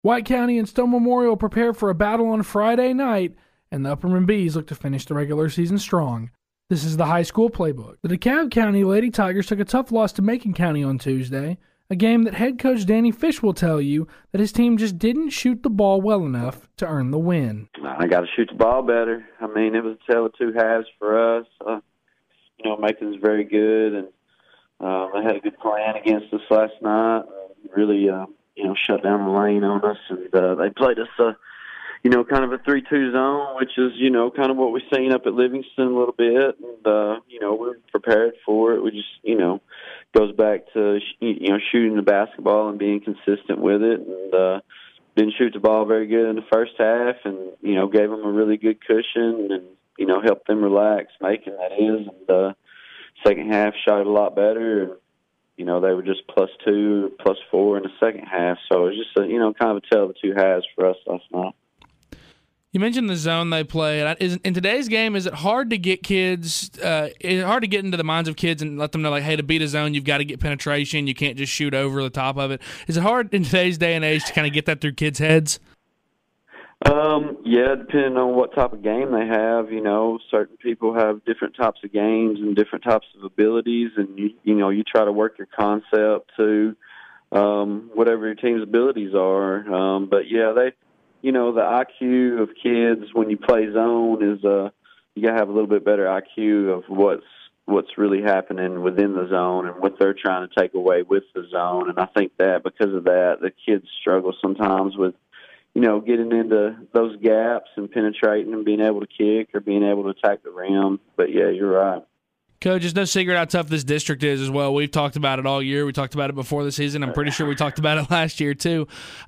White County and Stone Memorial prepare for a battle on Friday night, and the Upperman Bees look to finish the regular season strong. This is the high school playbook. The DeKalb County Lady Tigers took a tough loss to Macon County on Tuesday, a game that head coach Danny Fish will tell you that his team just didn't shoot the ball well enough to earn the win. I got to shoot the ball better. I mean, it was a tale of two halves for us. Macon's very good, and they had a good plan against us last night. Really, shut down the lane on us, and they played us, kind of a 3-2 zone, which is, kind of what we've seen up at Livingston a little bit, and, we're prepared for it. We just, goes back to, shooting the basketball and being consistent with it, and didn't shoot the ball very good in the first half, and, gave them a really good cushion and, helped them relax, Macon, that is, and second half shot it a lot better, and, they were just +2, +4 in the second half. So it was just, kind of a tale of the two halves for us last night. You mentioned the zone they play. In today's game, is it hard to get kids, is it hard to get into the minds of kids and let them know, like, hey, to beat a zone, you've got to get penetration. You can't just shoot over the top of it. Is it hard in today's day and age to kind of get that through kids' heads? Yeah, depending on what type of game they have, certain people have different types of games and different types of abilities, and you try to work your concept to whatever your team's abilities are. But yeah, the IQ of kids when you play zone is you gotta have a little bit better IQ of what's really happening within the zone and what they're trying to take away with the zone. And I think that because of that, the kids struggle sometimes with getting into those gaps and penetrating and being able to kick or being able to attack the rim. But, yeah, you're right. Coach, it's no secret how tough this district is as well. We've talked about it all year. We talked about it before the season. I'm pretty sure we talked about it last year too.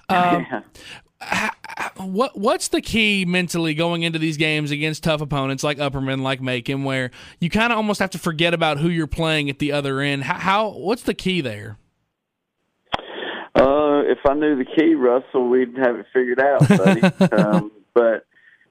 What's the key mentally going into these games against tough opponents like Upperman, like Macon, where you kind of almost have to forget about who you're playing at the other end? What's the key there? If I knew the key, Russell, we'd have it figured out, buddy. But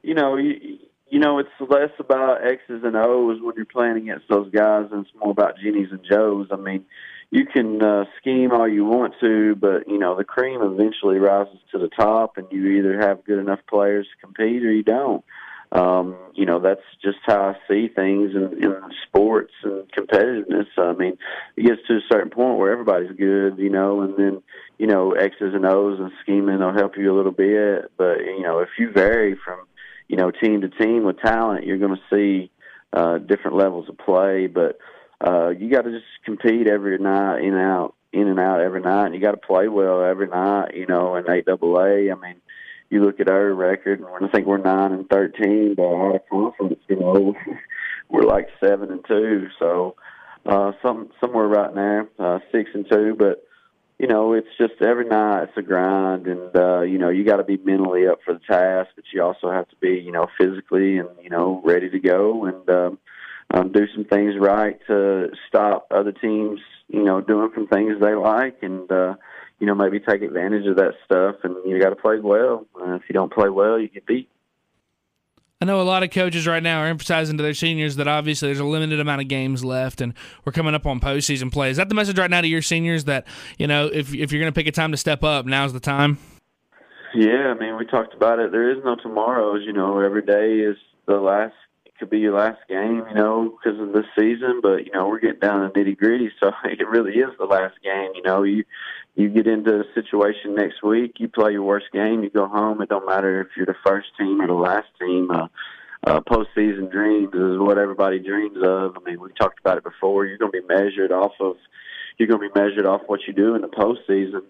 it's less about X's and O's when you're playing against those guys, and it's more about Jennies and Joes. I mean, you can scheme all you want to, but the cream eventually rises to the top, and you either have good enough players to compete or you don't. That's just how I see things in sports and competitiveness. I mean, it gets to a certain point where everybody's good, and then, X's and O's and scheming will help you a little bit. But, if you vary from, team to team with talent, you're going to see different levels of play. But you got to just compete every night, in and out every night. And you got to play well every night, in 8AA. I mean, you look at our record, and I think we're 9-13, but out of conference, we're like 7-2. So somewhere right now, 6-2. But it's just every night it's a grind, and you got to be mentally up for the task, but you also have to be physically and ready to go and do some things right to stop other teams doing some things they like, and maybe take advantage of that stuff. And you got to play well. If you don't play well, you get beat. I know a lot of coaches right now are emphasizing to their seniors that obviously there's a limited amount of games left, and we're coming up on postseason play. Is that the message right now to your seniors, that if you're going to pick a time to step up, now's the time? Yeah, I mean, we talked about it. There is no tomorrows. Every day is the last. It could be your last game, because of this season. But we're getting down to nitty gritty, so it really is the last game. You get into a situation next week, you play your worst game, you go home. It don't matter if you're the first team or the last team. Postseason dreams is what everybody dreams of. I mean, we talked about it before. You're going to be measured off what you do in the postseason,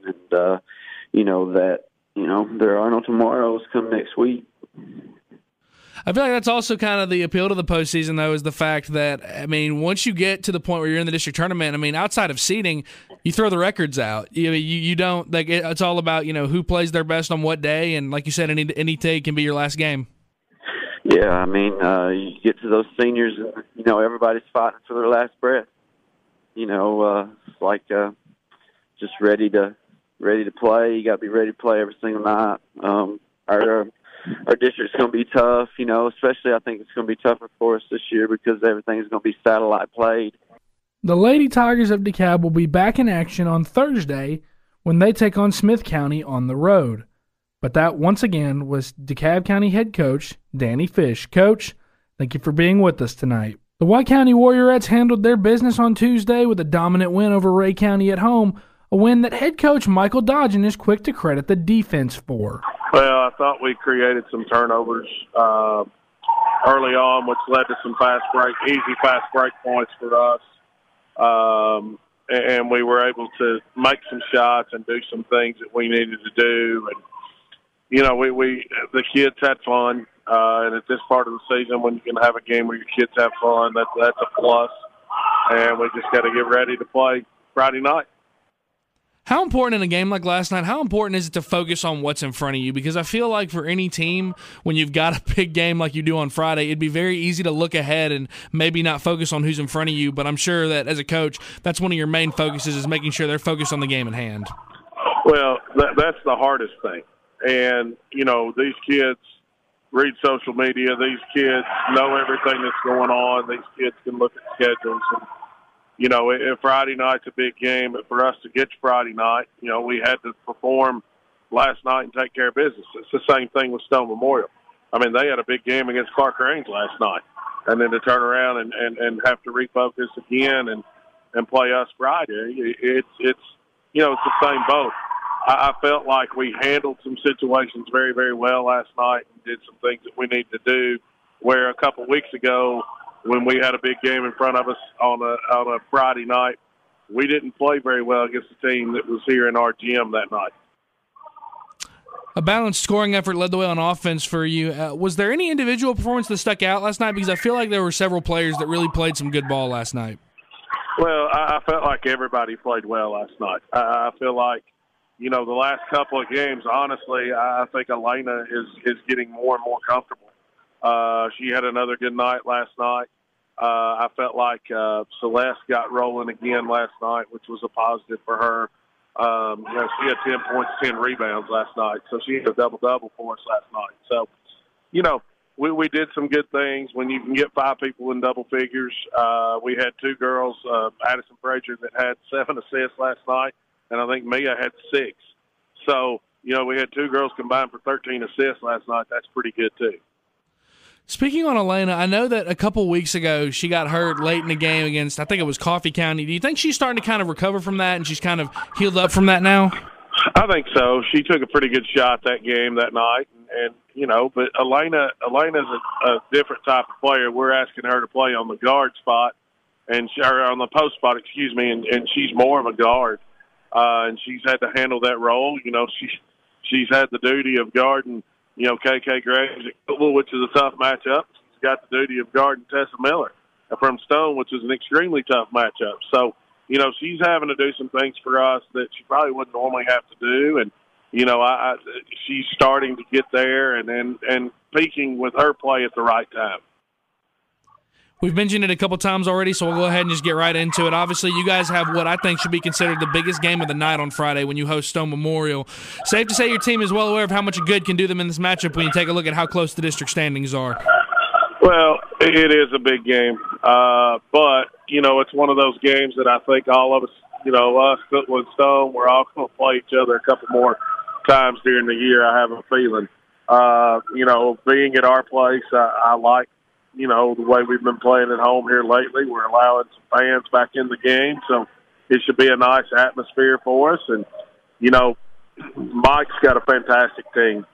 and there are no tomorrows come next week. I feel like that's also kind of the appeal to the postseason, though, is the fact that, I mean, once you get to the point where you're in the district tournament, I mean, outside of seeding, you throw the records out. You don't, like, it's all about, who plays their best on what day, and like you said, any day can be your last game. Yeah, I mean, you get to those seniors, and, everybody's fighting for their last breath. It's like just ready to play. You got to be ready to play every single night. Our district's going to be tough, especially I think it's going to be tougher for us this year because everything's going to be satellite played. The Lady Tigers of DeKalb will be back in action on Thursday when they take on Smith County on the road. But that, once again, was DeKalb County head coach Danny Fish. Coach, thank you for being with us tonight. The White County Warriorettes handled their business on Tuesday with a dominant win over Ray County at home, a win that head coach Michael Dodgen is quick to credit the defense for. Well, I thought we created some turnovers early on, which led to some easy fast break points for us. And we were able to make some shots and do some things that we needed to do. And, you know, the kids had fun. And at this part of the season, when you can have a game where your kids have fun, that's a plus. And we just got to get ready to play Friday night. How important in a game like last night, how important is it to focus on what's in front of you? Because I feel like for any team, when you've got a big game like you do on Friday, it'd be very easy to look ahead and maybe not focus on who's in front of you. But I'm sure that as a coach, that's one of your main focuses, is making sure they're focused on the game at hand. Well, that's the hardest thing. And, you know, these kids read social media. These kids know everything that's going on. These kids can look at schedules. And, you know, if Friday night's a big game, but for us to get to Friday night, you know, we had to perform last night and take care of business. It's the same thing with Stone Memorial. I mean, they had a big game against Clark-Range last night, and then to turn around and have to refocus again and play us Friday, it's you know, it's the same boat. I felt like we handled some situations very, very well last night and did some things that we need to do, where a couple weeks ago, when we had a big game in front of us on a Friday night, we didn't play very well against the team that was here in our gym that night. A balanced scoring effort led the way on offense for you. Was there any individual performance that stuck out last night? Because I feel like there were several players that really played some good ball last night. Well, I felt like everybody played well last night. I feel like, you know, the last couple of games, honestly, I think Elena is getting more and more comfortable. She had another good night last night. I felt like Celeste got rolling again last night, which was a positive for her. You know, she had 10 points, 10 rebounds last night, so she had a double-double for us last night. So, you know, we did some good things. When you can get 5 people in double figures, we had 2 girls, Addison Frazier, that had 7 assists last night, and I think Mia had 6. So, you know, we had 2 girls combined for 13 assists last night. That's pretty good, too. Speaking on Elena, I know that a couple weeks ago she got hurt late in the game against, I think it was Coffee County. Do you think she's starting to kind of recover from that and she's kind of healed up from that now? I think so. She took a pretty good shot that game that night, and you know, but Elena's a different type of player. We're asking her to play on the guard spot, or on the post spot, excuse me, and she's more of a guard, and she's had to handle that role. You know, she's had the duty of guarding, you know, KK Graves at Cookeville, which is a tough matchup. She's got the duty of guarding Tessa Miller from Stone, which is an extremely tough matchup. So, you know, she's having to do some things for us that she probably wouldn't normally have to do. And, you know, she's starting to get there and peaking with her play at the right time. We've mentioned it a couple times already, so we'll go ahead and just get right into it. Obviously, you guys have what I think should be considered the biggest game of the night on Friday when you host Stone Memorial. Safe to say your team is well aware of how much good can do them in this matchup when you take a look at how close the district standings are. Well, it is a big game. But, you know, it's one of those games that I think all of us, you know, us, Cookeville and Stone, we're all going to play each other a couple more times during the year, I have a feeling. You know, being at our place, I like, you know, the way we've been playing at home here lately. We're allowing some fans back in the game, so it should be a nice atmosphere for us. And, you know, Mike's got a fantastic team.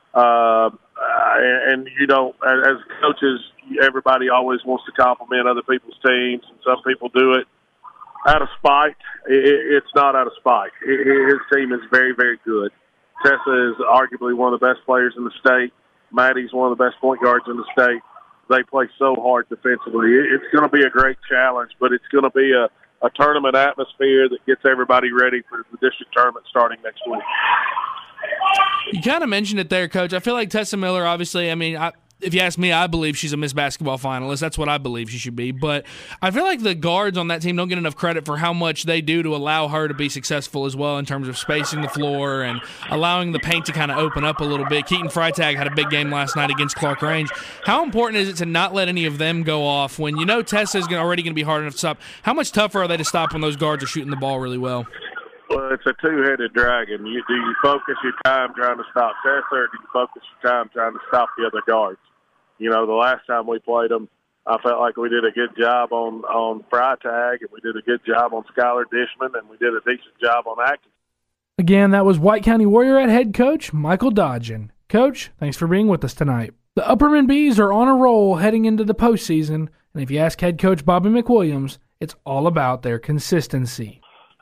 And you know, as coaches, everybody always wants to compliment other people's teams, and some people do it out of spite. It's not out of spite. His team is very, very good. Tessa is arguably one of the best players in the state. Maddie's one of the best point guards in the state. They play so hard defensively. It's going to be a great challenge, but it's going to be a tournament atmosphere that gets everybody ready for the district tournament starting next week. You kind of mentioned it there, Coach. I feel like Tessa Miller, obviously, I mean, if you ask me, I believe she's a Miss Basketball finalist. That's what I believe she should be. But I feel like the guards on that team don't get enough credit for how much they do to allow her to be successful as well in terms of spacing the floor and allowing the paint to kind of open up a little bit. Keaton Freitag had a big game last night against Clark-Range. How important is it to not let any of them go off when you know Tessa is already going to be hard enough to stop? How much tougher are they to stop when those guards are shooting the ball really well? Well, it's a two-headed dragon. Do you focus your time trying to stop Tessa, or do you focus your time trying to stop the other guards? You know, the last time we played them, I felt like we did a good job on Freitag, and we did a good job on Skylar Dishman, and we did a decent job on Atkins. Again, that was White County Warrior head coach Michael Dodgen. Coach, thanks for being with us tonight. The Upperman Bees are on a roll heading into the postseason, and if you ask head coach Bobby McWilliams, it's all about their consistency.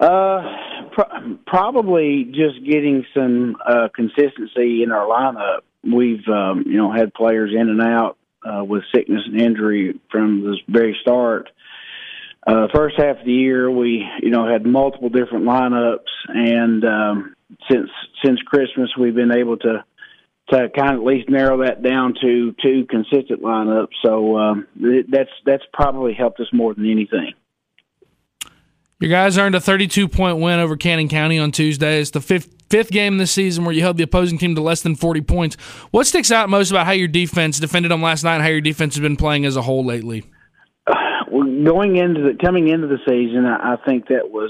Probably just getting some consistency in our lineup. We've had players in and out with sickness and injury from the very start. First half of the year, we had multiple different lineups, and since Christmas, we've been able to kind of at least narrow that down to two consistent lineups. So that's probably helped us more than anything. Your guys earned a 32-point win over Cannon County on Tuesday. It's the fifth game this season where you held the opposing team to less than 40 points. What sticks out most about how your defense defended them last night and how your defense has been playing as a whole lately? Coming into the season, I think that was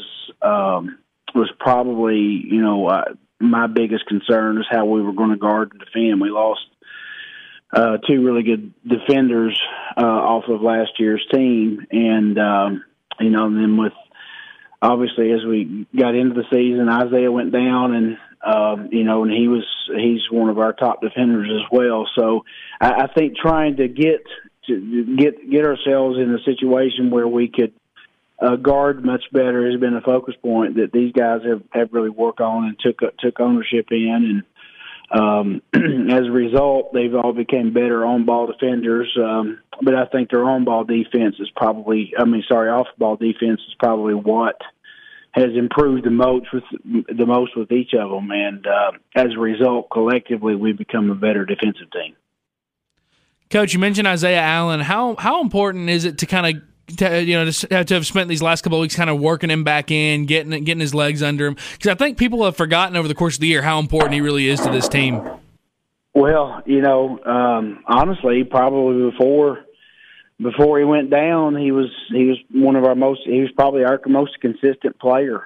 probably my biggest concern is how we were going to guard and defend. We lost two really good defenders off of last year's team, and then with obviously as we got into the season, Isaiah went down, and and he's one of our top defenders as well. So I think trying to get ourselves in a situation where we could guard much better has been a focus point that these guys have really worked on and took ownership in, and as a result, they've all become better on-ball defenders. But I think their on-ball defense is off-ball defense is probably what has improved the most with each of them, and as a result, collectively, we've become a better defensive team. Coach, you mentioned Isaiah Allen. How important is it to kind of to have spent these last couple of weeks kind of working him back in, getting his legs under him? Because I think people have forgotten over the course of the year how important he really is to this team. Well, honestly, probably before he went down, he was probably our most consistent player.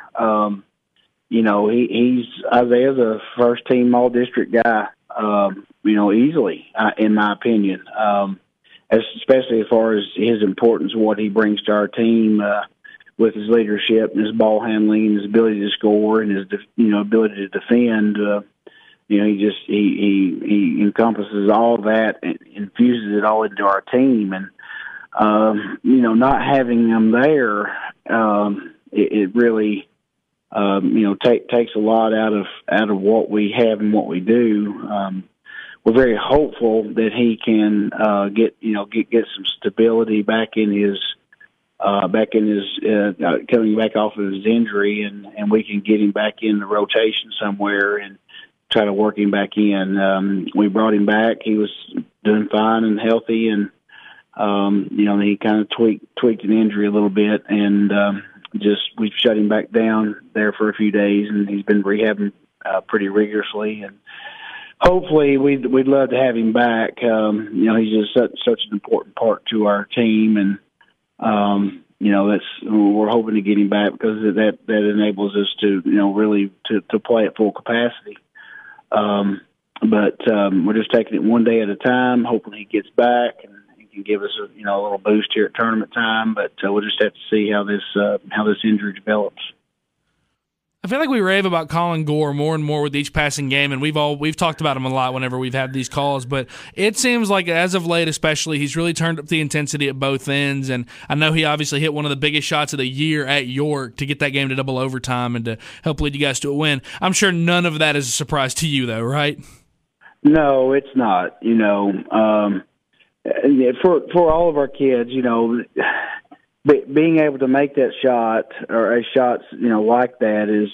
Isaiah's a first team all district guy. Easily, in my opinion, especially as far as his importance, what he brings to our team with his leadership and his ball handling and his ability to score and his ability to defend. He encompasses all that and infuses it all into our team. And not having him there, it really takes a lot out of what we have and what we do. We're very hopeful that he can get some stability back in his coming back off of his injury, and we can get him back in the rotation somewhere and try to work him back in. We brought him back; he was doing fine and healthy, and he kind of tweaked an injury a little bit, and we've shut him back down there for a few days, and he's been rehabbing pretty rigorously, and hopefully we'd love to have him back. He's just such an important part to our team, and we're hoping to get him back because that enables us to really to play at full capacity. But we're just taking it one day at a time, hoping he gets back and can give us a little boost here at tournament time. But we'll just have to see how this injury develops. I feel like we rave about Colin Gore more and more with each passing game, and we've talked about him a lot whenever we've had these calls, but it seems like as of late especially, he's really turned up the intensity at both ends, and I know he obviously hit one of the biggest shots of the year at York to get that game to double overtime and to help lead you guys to a win. I'm sure none of that is a surprise to you, though, right? No, it's not. For all of our kids, being able to make that shot or a shot, like that is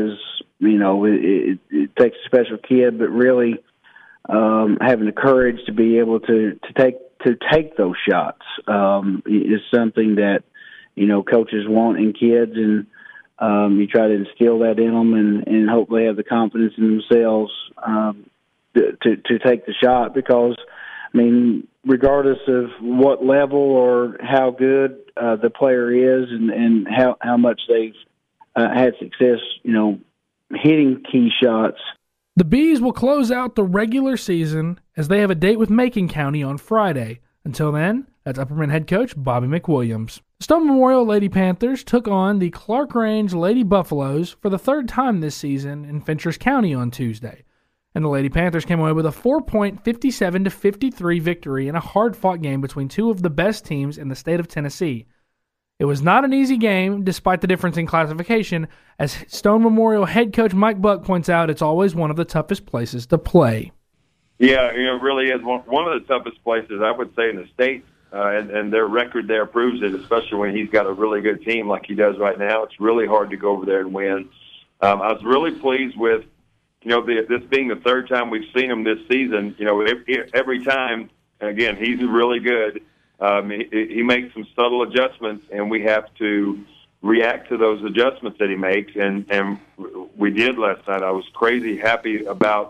it takes a special kid, but really having the courage to be able to take those shots is something that coaches want in kids, and you try to instill that in them and hope they have the confidence in themselves to take the shot, because regardless of what level or how good the player is and how much they've had success, hitting key shots. The Bees will close out the regular season as they have a date with Macon County on Friday. Until then, that's Upperman head coach Bobby McWilliams. The Stone Memorial Lady Panthers took on the Clark Range Lady Buffaloes for the third time this season in Fentress County on Tuesday. And the Lady Panthers came away with a 4-point 57-53 victory in a hard-fought game between two of the best teams in the state of Tennessee. It was not an easy game, despite the difference in classification. As Stone Memorial head coach Mike Buck points out, it's always one of the toughest places to play. Yeah, it really is one of the toughest places, I would say, in the state, and their record there proves it, especially when he's got a really good team like he does right now. It's really hard to go over there and win. I was really pleased with, this being the third time we've seen him this season. Every time, again, he's really good. He makes some subtle adjustments, and we have to react to those adjustments that he makes, and we did last night. I was crazy happy about,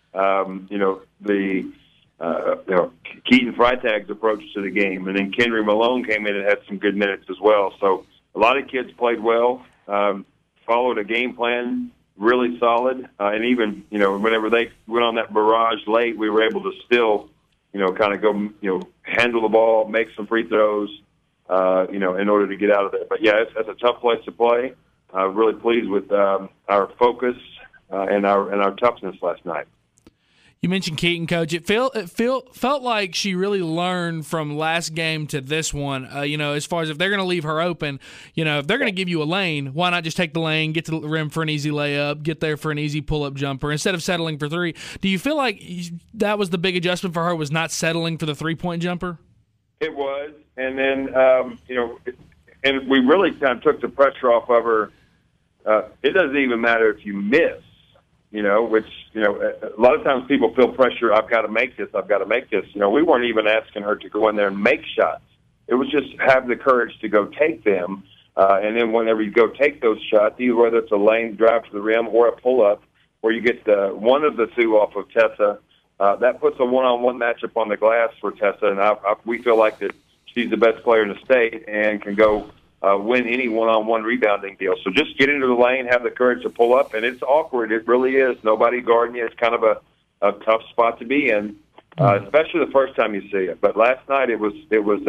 the Keaton Freitag's approach to the game, and then Kendry Malone came in and had some good minutes as well. So a lot of kids played well, followed a game plan, really solid, and even, whenever they went on that barrage late, we were able to still kind of go, handle the ball, make some free throws, in order to get out of there. But, yeah, it's a tough place to play. I'm really pleased with our focus and our toughness last night. You mentioned Keaton, Coach. It felt like she really learned from last game to this one. As far as if they're going to leave her open, if they're going to give you a lane, why not just take the lane, get to the rim for an easy layup, get there for an easy pull-up jumper instead of settling for three? Do you feel like that was the big adjustment for her, was not settling for the three-point jumper? It was, and then and we really kind of took the pressure off of her. It doesn't even matter if you miss. Which, a lot of times people feel pressure, I've got to make this. We weren't even asking her to go in there and make shots. It was just have the courage to go take them. And then whenever you go take those shots, either whether it's a lane drive to the rim or a pull-up, where you get one of the two off of Tessa, that puts a one-on-one matchup on the glass for Tessa. And we feel like that she's the best player in the state and can go win any one-on-one rebounding deal. So just get into the lane, have the courage to pull up, and it's awkward. It really is. Nobody guarding you. It's kind of a tough spot to be in, especially the first time you see it. But last night it was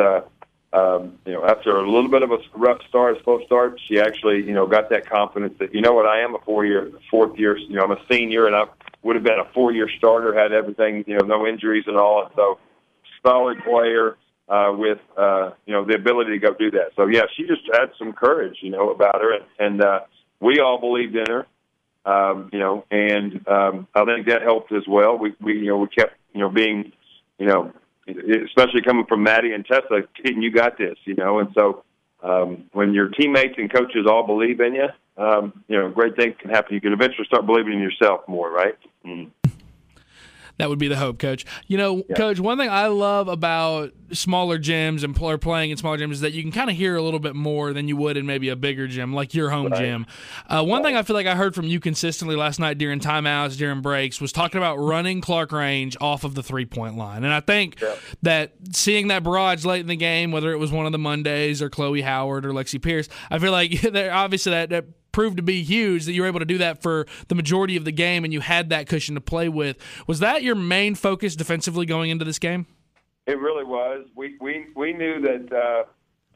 after a little bit of a rough start, a slow start, she actually got that confidence that I am a fourth year. I'm a senior, and I would have been a 4-year starter, had everything, no injuries and all. And so solid player. With the ability to go do that. So, yeah, she just had some courage, about her, and we all believed in her, and I think that helped as well. We kept, being, especially coming from Maddie and Tessa, Keaton, you got this, and so when your teammates and coaches all believe in you, great things can happen. You can eventually start believing in yourself more, right? Mm-hmm. That would be the hope, Coach. Coach, one thing I love about smaller gyms and playing in smaller gyms is that you can kind of hear a little bit more than you would in maybe a bigger gym, like your home gym. One thing I feel like I heard from you consistently last night during timeouts, during breaks, was talking about running Clark Range off of the three-point line. And I think that seeing that barrage late in the game, whether it was one of the Mondays or Chloe Howard or Lexi Pierce, I feel like obviously that proved to be huge that you were able to do that for the majority of the game and you had that cushion to play with. Was that your main focus defensively going into this game? It really was. We knew that,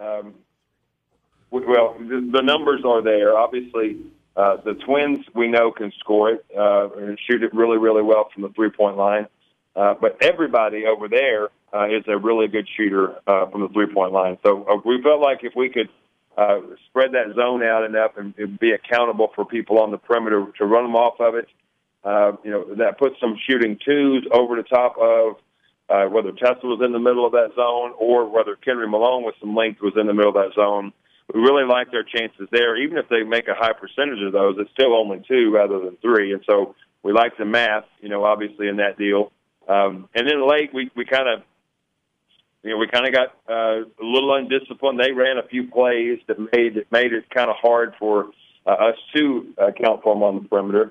the numbers are there. Obviously, the Twins we know can score it and shoot it really, really well from the three-point line. But everybody over there is a really good shooter from the three-point line. So we felt like if we could spread that zone out enough and be accountable for people on the perimeter to run them off of it. That puts some shooting twos over the top of whether Tessa was in the middle of that zone or whether Kendry Malone with some length was in the middle of that zone. We really like their chances there. Even if they make a high percentage of those, it's still only 2 rather than 3. And so we like the math, obviously in that deal. And then late, we kind of, got a little undisciplined. They ran a few plays that made it kind of hard for us to account for them on the perimeter.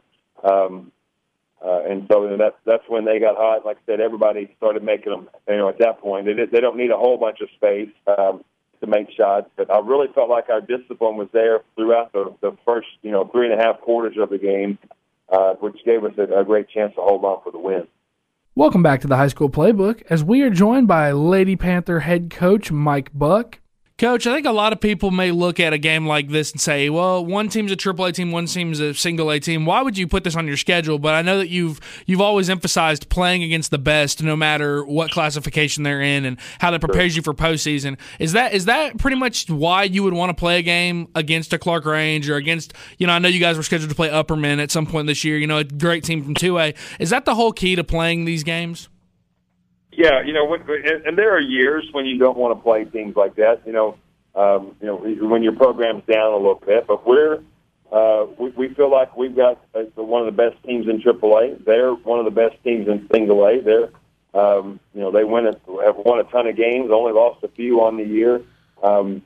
And so that's when they got hot. Like I said, everybody started making them, at that point. They don't need a whole bunch of space. to make shots. But I really felt like our discipline was there throughout the first 3.5 quarters of the game, which gave us a great chance to hold on for the win. Welcome back to the High School Playbook, as we are joined by Lady Panther head coach Mike Buck. Coach, I think a lot of people may look at a game like this and say, well, one team's a AAA team, one team's a single A team. Why would you put this on your schedule? But I know that you've always emphasized playing against the best no matter what classification they're in and how that prepares you for postseason. Is that pretty much why you would want to play a game against a Clark Range or against, I know you guys were scheduled to play Upperman at some point this year, a great team from 2A. Is that the whole key to playing these games? Yeah, and there are years when you don't want to play teams like that. When your program's down a little bit, but we feel like we've got one of the best teams in AAA. They're one of the best teams in Single A. They're, they have won a ton of games, only lost a few on the year. And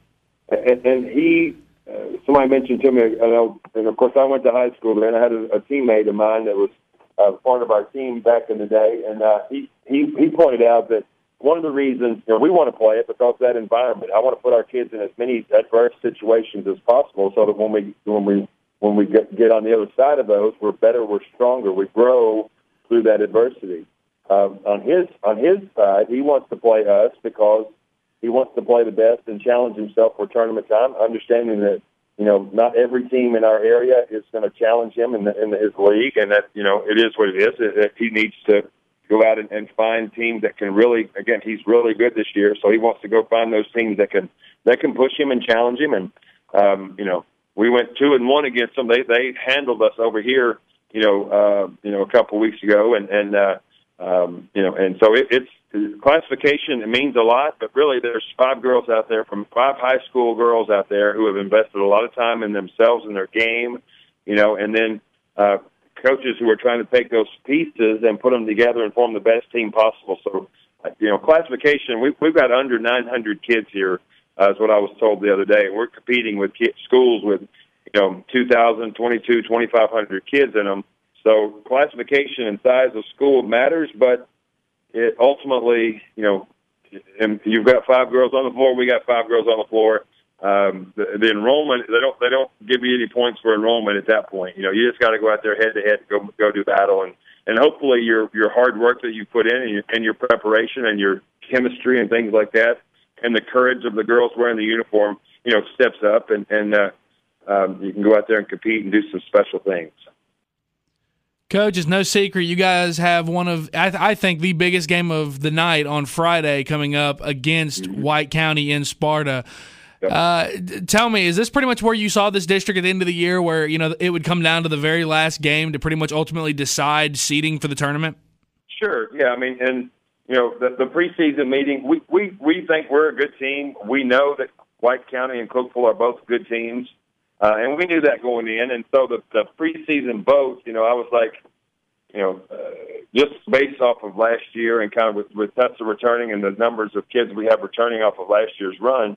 somebody mentioned to me, and of course I went to high school there, and I had a teammate of mine that was part of our team back in the day, and he pointed out that one of the reasons we want to play it because that environment. I want to put our kids in as many adverse situations as possible, so that when we get on the other side of those, we're better, we're stronger, we grow through that adversity. On his side, he wants to play us because he wants to play the best and challenge himself for tournament time, understanding that not every team in our area is going to challenge him in his league, and that it is what it is. That he needs to go out and find teams that can really. Again, he's really good this year, so he wants to go find those teams that can push him and challenge him. And we went 2-1 against them. They handled us over here, a couple of weeks ago, and so it's classification. It means a lot, but really, there's 5 girls out there from 5 high school girls out there who have invested a lot of time in themselves and their game, and then coaches who are trying to take those pieces and put them together and form the best team possible. So, classification. We've got under 900 kids here, is what I was told the other day. We're competing with schools with 2,000, 22, 2,500 kids in them. So classification and size of school matters, but it ultimately, and you've got 5 girls on the floor. We got 5 girls on the floor. The enrollment, they don't give you any points for enrollment at that point. You just got to go out there head to head, go do battle, and hopefully your hard work that you put in and your preparation and your chemistry and things like that, and the courage of the girls wearing the uniform, steps up, and you can go out there and compete and do some special things. Coach, it's no secret you guys have one of, I think, the biggest game of the night on Friday coming up against White County in Sparta. Yep. Tell me, is this pretty much where you saw this district at the end of the year where, it would come down to the very last game to pretty much ultimately decide seeding for the tournament? Sure, yeah. I mean, and, the preseason meeting, we think we're a good team. We know that White County and Cookeville are both good teams. And we knew that going in, and so the preseason vote, I was like, just based off of last year and kind of with Tessa returning and the numbers of kids we have returning off of last year's run,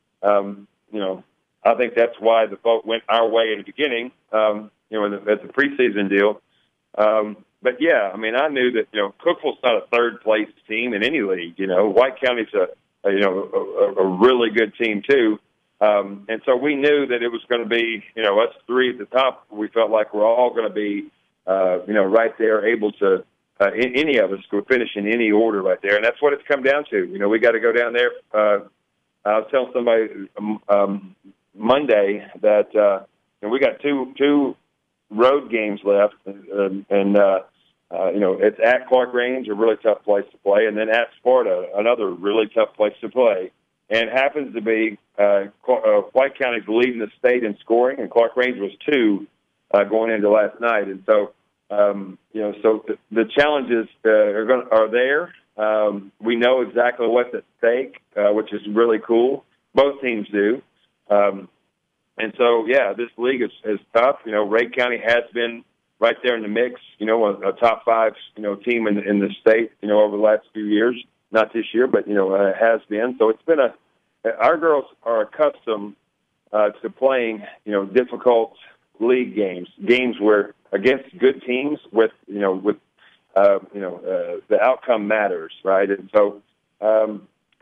I think that's why the vote went our way in the beginning, as a preseason deal. But yeah, I mean, I knew that Cookeville's not a third place team in any league. White County's a really good team too. And so we knew that it was going to be, us 3 at the top. We felt like we're all going to be, right there, able to, any of us could finish in any order right there. And that's what it's come down to. We got to go down there. I was telling somebody Monday that we got two road games left, and it's at Clark Range, a really tough place to play, and then at Sparta, another really tough place to play. And it happens to be White County's leading the state in scoring, and Clark Range was 2 going into last night. And so, so the challenges are there. We know exactly what's at stake, which is really cool. Both teams do. And so, yeah, this league is tough. Ray County has been right there in the mix, a top 5, team in the state, over the last few years. Not this year, but, it has been. So it's been our girls are accustomed to playing, difficult league games where against good teams with the outcome matters, right? And so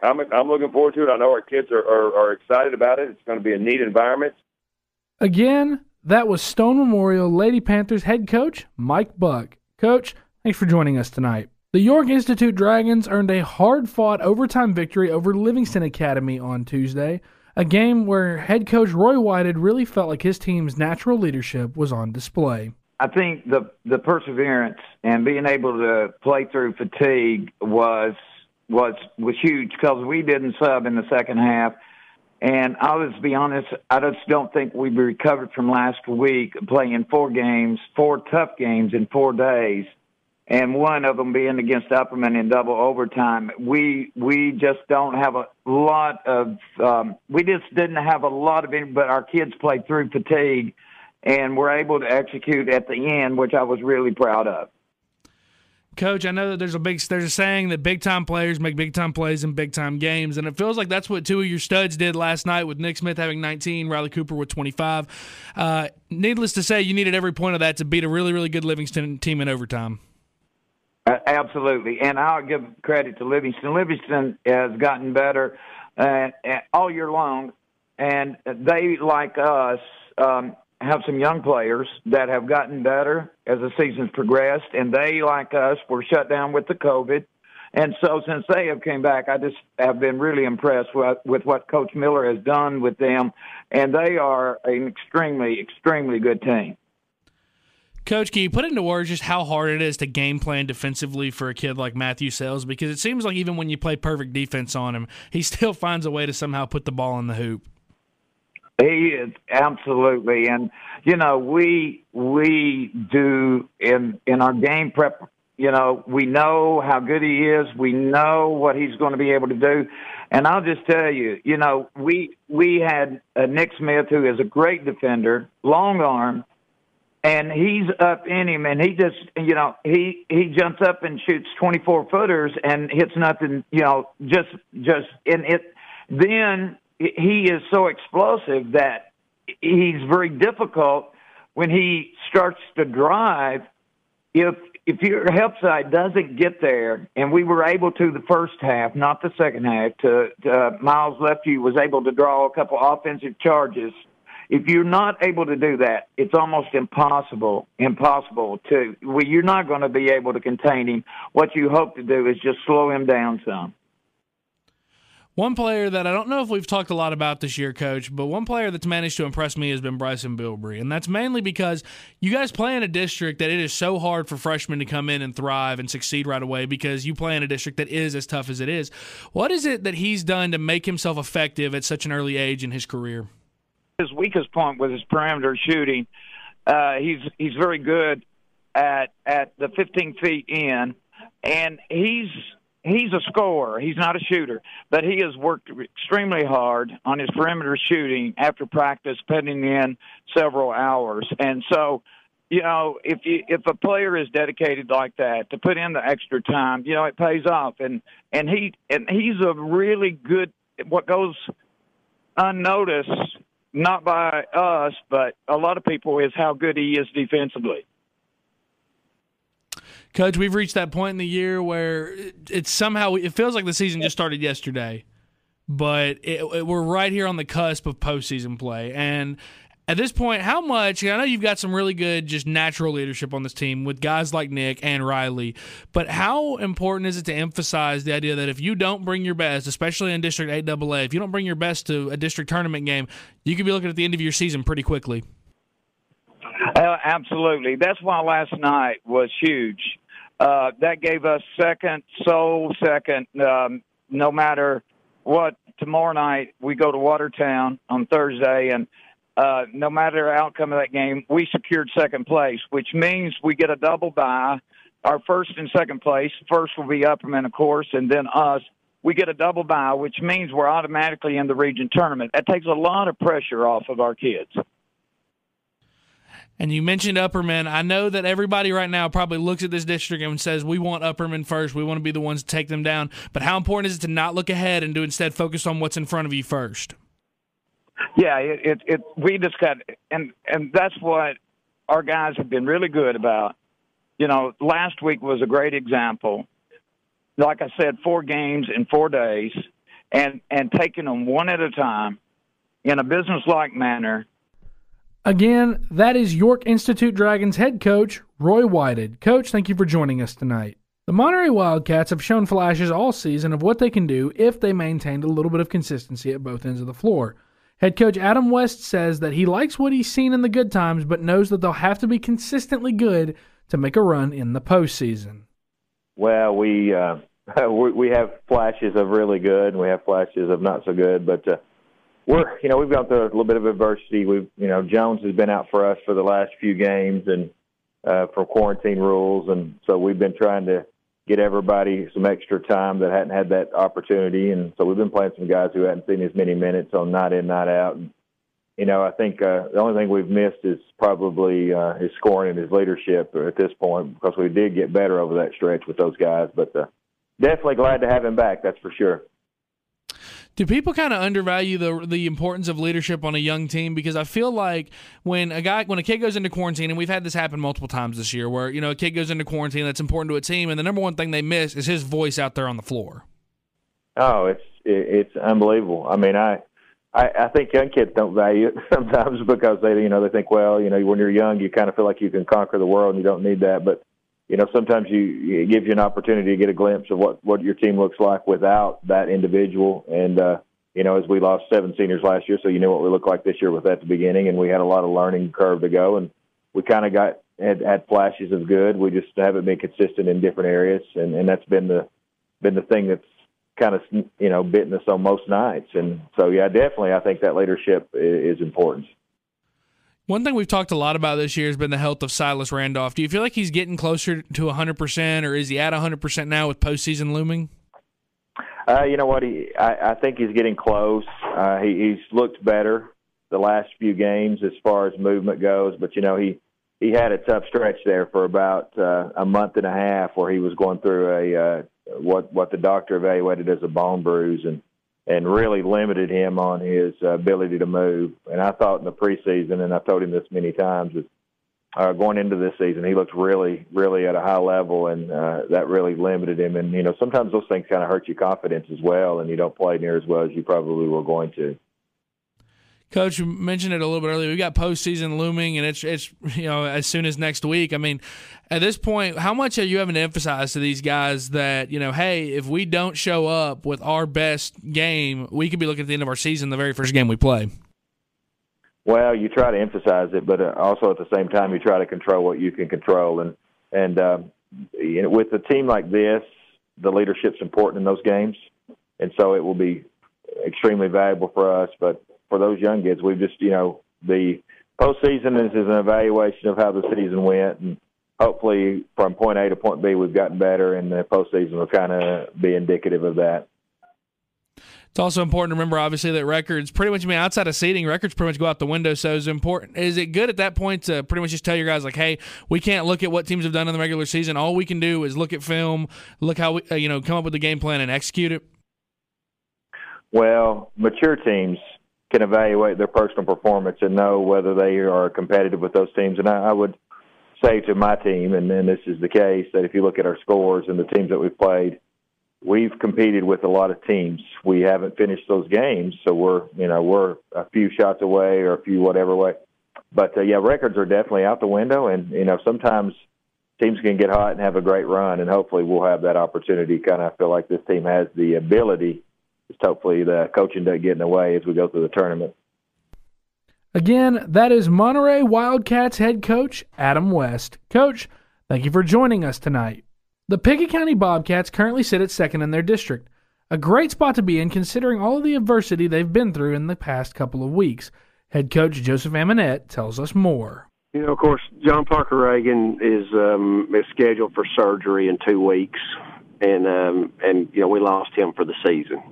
I'm looking forward to it. I know our kids are excited about it. It's going to be a neat environment. Again, that was Stone Memorial Lady Panthers head coach Mike Buck. Coach, thanks for joining us tonight. The York Institute Dragons earned a hard-fought overtime victory over Livingston Academy on Tuesday, a game where head coach Roy Whitehead really felt like his team's natural leadership was on display. I think the perseverance and being able to play through fatigue was huge because we didn't sub in the second half. And I'll just be honest, I just don't think we recovered from last week playing 4 tough games in 4 days, and one of them being against Upperman in double overtime. We just don't have a lot of we just didn't have a lot of it, but our kids played through fatigue and were able to execute at the end, which I was really proud of. Coach, I know that there's a saying that big-time players make big-time plays in big-time games, and it feels like that's what 2 of your studs did last night with Nick Smith having 19, Riley Cooper with 25. Needless to say, you needed every point of that to beat a really, really good Livingston team in overtime. Absolutely, and I'll give credit to Livingston. Livingston has gotten better all year long, and they, like us, have some young players that have gotten better as the season's progressed, and they, like us, were shut down with the COVID. And so since they have came back, I just have been really impressed with what Coach Miller has done with them, and they are an extremely, extremely good team. Coach, can you put into words just how hard it is to game plan defensively for a kid like Matthew Sells? Because it seems like even when you play perfect defense on him, he still finds a way to somehow put the ball in the hoop. He is, absolutely. And, you know, we do in our game prep, you know, we know how good he is. We know what he's going to be able to do. And I'll just tell you, you know, we had Nick Smith, who is a great defender, long arm, and he's up in him, and he just, you know, he jumps up and shoots 24-footers and hits nothing, you know, just in it. Then he is so explosive that he's very difficult when he starts to drive. If your help side doesn't get there, and we were able to the first half, not the second half, to Miles Lefty was able to draw a couple offensive charges. If you're not able to do that, it's almost impossible to. Well, you're not going to be able to contain him. What you hope to do is just slow him down some. One player that I don't know if we've talked a lot about this year, Coach, but one player that's managed to impress me has been Bryson Bilbrey, and that's mainly because you guys play in a district that it is so hard for freshmen to come in and thrive and succeed right away because you play in a district that is as tough as it is. What is it that he's done to make himself effective at such an early age in his career? His weakest point was his perimeter shooting. He's very good at the 15 feet in, and he's a scorer. He's not a shooter, but he has worked extremely hard on his perimeter shooting after practice, putting in several hours. And so, you know, if a player is dedicated like that to put in the extra time, you know, it pays off. And he's a really good. What goes unnoticed, not by us, but a lot of people, is how good he is defensively. Coach, we've reached that point in the year where it feels like the season just started yesterday, but we're right here on the cusp of postseason play. And at this point, how much – I know you've got some really good just natural leadership on this team with guys like Nick and Riley, but how important is it to emphasize the idea that if you don't bring your best, especially in District 8AA, if you don't bring your best to a district tournament game, you could be looking at the end of your season pretty quickly? Absolutely. That's why last night was huge. That gave us second, no matter what. Tomorrow night we go to Watertown on Thursday, and no matter the outcome of that game, we secured second place, which means we get a double bye. Our first and second place, first will be Upperman, of course, and then us. We get a double bye, which means we're automatically in the region tournament. That takes a lot of pressure off of our kids. And you mentioned Upperman. I know that everybody right now probably looks at this district and says, we want Upperman first. We want to be the ones to take them down. But how important is it to not look ahead and to instead focus on what's in front of you first? Yeah, we just got, and that's what our guys have been really good about. You know, last week was a great example. Like I said, 4 games in 4 days. and taking them one at a time in a business-like manner. Again, that is York Institute Dragons head coach Roy Whited. Coach, thank you for joining us tonight. The Monterey Wildcats have shown flashes all season of what they can do if they maintained a little bit of consistency at both ends of the floor. Head coach Adam West says that he likes what he's seen in the good times, but knows that they'll have to be consistently good to make a run in the postseason. Well, we have flashes of really good, and we have flashes of not so good, but we've gone through a little bit of adversity. Jones has been out for us for the last few games, and for quarantine rules, and so we've been trying to get everybody some extra time that hadn't had that opportunity, and so we've been playing some guys who hadn't seen as many minutes on night in, night out. And, I think the only thing we've missed is probably his scoring and his leadership at this point, because we did get better over that stretch with those guys. But definitely glad to have him back, that's for sure. Do people kind of undervalue the importance of leadership on a young team? Because I feel like when a kid goes into quarantine, and we've had this happen multiple times this year, where a kid goes into quarantine that's important to a team, and the number one thing they miss is his voice out there on the floor. Oh, it's unbelievable. I mean, I think young kids don't value it sometimes because they think, well, when you're young, you kind of feel like you can conquer the world and you don't need that, but sometimes it gives you an opportunity to get a glimpse of what your team looks like without that individual. And, as we lost 7 seniors last year, so what we look like this year with at the beginning, and we had a lot of learning curve to go, and we kind of had flashes of good. We just haven't been consistent in different areas, and that's been the thing that's kind of, bitten us on most nights. And so, yeah, definitely I think that leadership is important. One thing we've talked a lot about this year has been the health of Silas Randolph. Do you feel like he's getting closer to 100%, or is he at 100% now with postseason looming? You know what? I think he's getting close. He's looked better the last few games as far as movement goes, but, he had a tough stretch there for about a month and a half where he was going through what the doctor evaluated as a bone bruise, and really limited him on his ability to move. And I thought in the preseason, and I've told him this many times, that going into this season, he looked really, really at a high level, and that really limited him. And, sometimes those things kind of hurt your confidence as well, and you don't play near as well as you probably were going to. Coach, you mentioned it a little bit earlier. We've got postseason looming, and it's as soon as next week. I mean, at this point, how much are you having to emphasize to these guys that, hey, if we don't show up with our best game, we could be looking at the end of our season, the very first game we play? Well, you try to emphasize it, but also at the same time, you try to control what you can control. And with a team like this, the leadership's important in those games, and so it will be extremely valuable for us. But for those young kids, we've just, the postseason is an evaluation of how the season went, and hopefully from point A to point B we've gotten better, and the postseason will kind of be indicative of that. It's also important to remember, obviously, that records pretty much, outside of seeding, records pretty much go out the window. So is it good at that point to pretty much just tell your guys, like, hey, we can't look at what teams have done in the regular season. All we can do is look at film, look how we, come up with the game plan and execute it? Well, mature teams can evaluate their personal performance and know whether they are competitive with those teams. And I would say to my team, and this is the case, that if you look at our scores and the teams that we've played, we've competed with a lot of teams. We haven't finished those games, so we're a few shots away or a few whatever way. But, records are definitely out the window, and, sometimes teams can get hot and have a great run, and hopefully we'll have that opportunity. Kind of feel like this team has the ability. Just hopefully the coaching doesn't get in the way as we go through the tournament. Again, that is Monterey Wildcats head coach Adam West. Coach, thank you for joining us tonight. The Pickett County Bobcats currently sit at second in their district. A great spot to be in considering all of the adversity they've been through in the past couple of weeks. Head coach Joseph Amonette tells us more. Of course, John Parker Reagan is scheduled for surgery in 2 weeks, and we lost him for the season.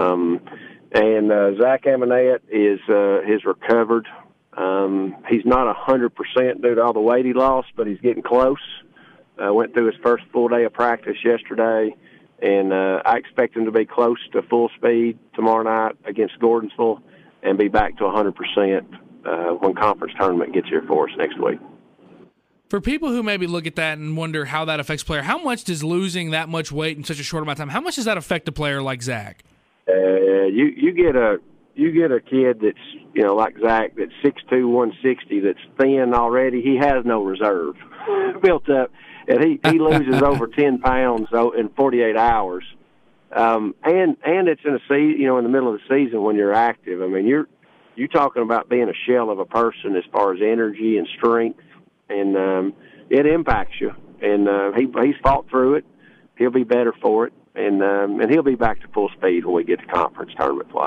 Zach Amonette is recovered. He's not 100% due to all the weight he lost, but he's getting close. Went through his first full day of practice yesterday, and I expect him to be close to full speed tomorrow night against Gordonsville and be back to 100% when conference tournament gets here for us next week. For people who maybe look at that and wonder how that affects a player, how much does losing that much weight in such a short amount of time, how much does that affect a player like Zach? You get a kid that's, you know, like Zach, that's 6'2", 160, that's thin already. He has no reserve built up, and he loses over 10 pounds in 48 hours. And it's in in the middle of the season when you're active. I mean, you're talking about being a shell of a person as far as energy and strength, and it impacts you. And he's fought through it. He'll be better for it, and he'll be back to full speed when we get to conference tournament play.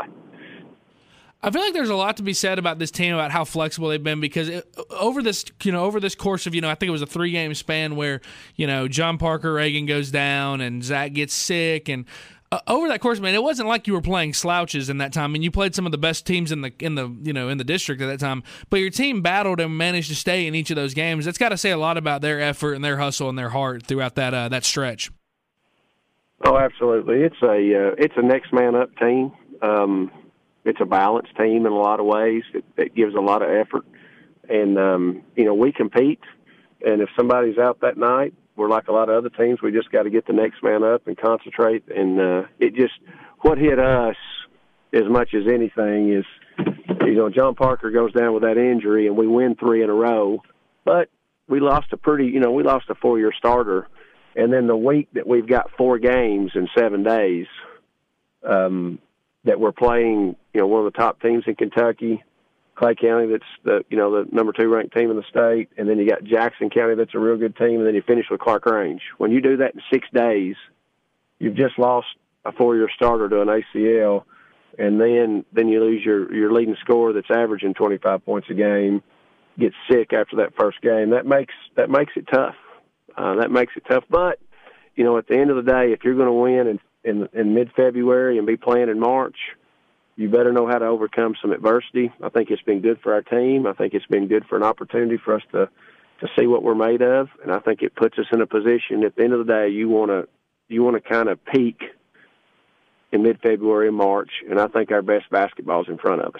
I feel like there's a lot to be said about this team, about how flexible they've been, because over this course of, I think it was a 3-game span where, John Parker Reagan goes down and Zach gets sick, and over that course, man, it wasn't like you were playing slouches in that time. I mean, you played some of the best teams in the district at that time, but your team battled and managed to stay in each of those games. That's got to say a lot about their effort and their hustle and their heart throughout that stretch. Oh, absolutely. It's a next man up team. It's a balanced team in a lot of ways. It gives a lot of effort. And, we compete. And if somebody's out that night, we're like a lot of other teams. We just got to get the next man up and concentrate. And what hit us as much as anything is, John Parker goes down with that injury and we win 3 in a row. But we lost a 4-year starter. And then the week that we've got 4 games in 7 days, that we're playing, one of the top teams in Kentucky, Clay County, that's the number 2 ranked team in the state, and then you got Jackson County, that's a real good team, and then you finish with Clark Range. When you do that in 6 days, you've just lost a 4-year starter to an ACL, and then you lose your leading scorer that's averaging 25 points a game, gets sick after that first game. That makes it tough. That makes it tough. But at the end of the day, if you're going to win in mid-February and be playing in March, you better know how to overcome some adversity. I think it's been good for our team. I think it's been good for an opportunity for us to see what we're made of, and I think it puts us in a position at the end of the day you want to kind of peak in mid-February and March, and I think our best basketball is in front of us.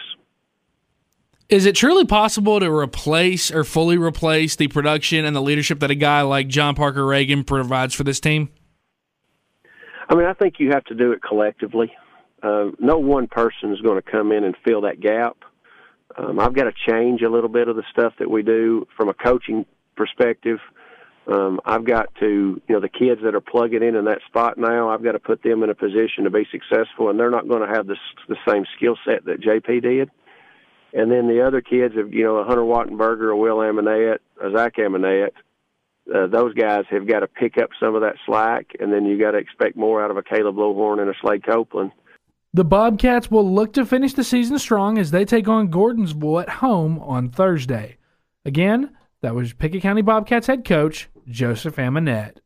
Is it truly possible to replace or fully replace the production and the leadership that a guy like John Parker Reagan provides for this team? I mean, I think you have to do it collectively. No one person is going to come in and fill that gap. I've got to change a little bit of the stuff that we do from a coaching perspective. I've got to, the kids that are plugging in that spot now, I've got to put them in a position to be successful, and they're not going to have the same skill set that JP did. And then the other kids, a Hunter Wattenberger, a Will Amonette, a Zach Amonette, those guys have got to pick up some of that slack, and then you got to expect more out of a Caleb Lowhorn and a Slade Copeland. The Bobcats will look to finish the season strong as they take on Gordonsville at home on Thursday. Again, that was Pickett County Bobcats head coach Joseph Amonette.